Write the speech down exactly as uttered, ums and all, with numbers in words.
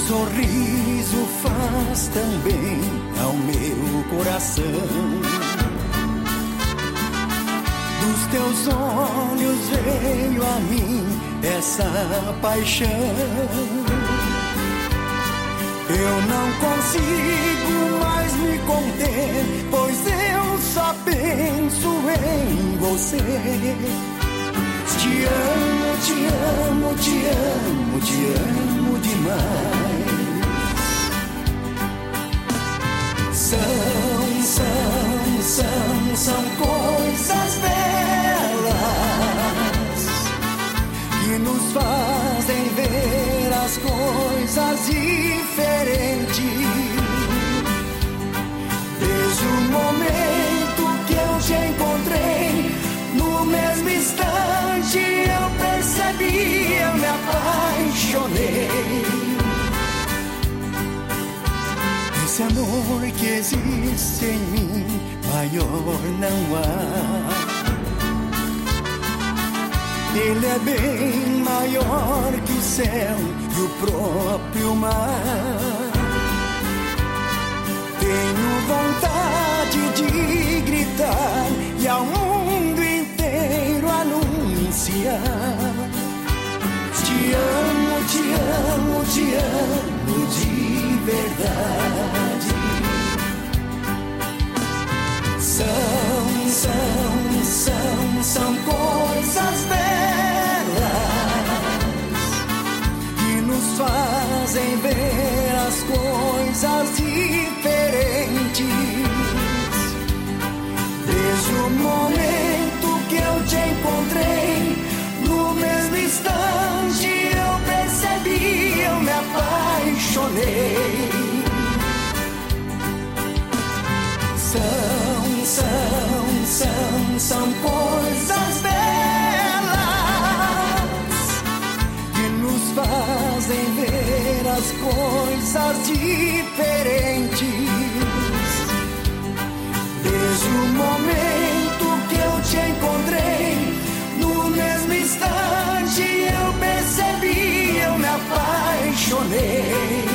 sorriso faz tão bem ao meu coração. Dos teus olhos veio a mim essa paixão. Eu não consigo mais me conter, pois eu só penso em você. Te amo, te amo, te amo, te amo demais. São, são, são, são coisas belas que nos fazem ver as coisas diferentes. Desde o momento que eu te encontrei, no mesmo instante eu percebi, eu me apaixonei. Esse amor que existe em mim, maior não há. Ele é bem maior que o céu e o próprio mar. Tenho vontade de gritar e ao mundo inteiro anunciar: te amo, te amo, te amo de verdade. São, são, são, são coisas belas que nos fazem ver as coisas diferentes. Desde o momento que eu te encontrei, no mesmo instante eu percebi, eu me apaixonei. São, são, são, são coisas belas que nos fazem ver as coisas diferentes. Desde o momento que eu te encontrei, no mesmo instante eu percebi, eu me apaixonei.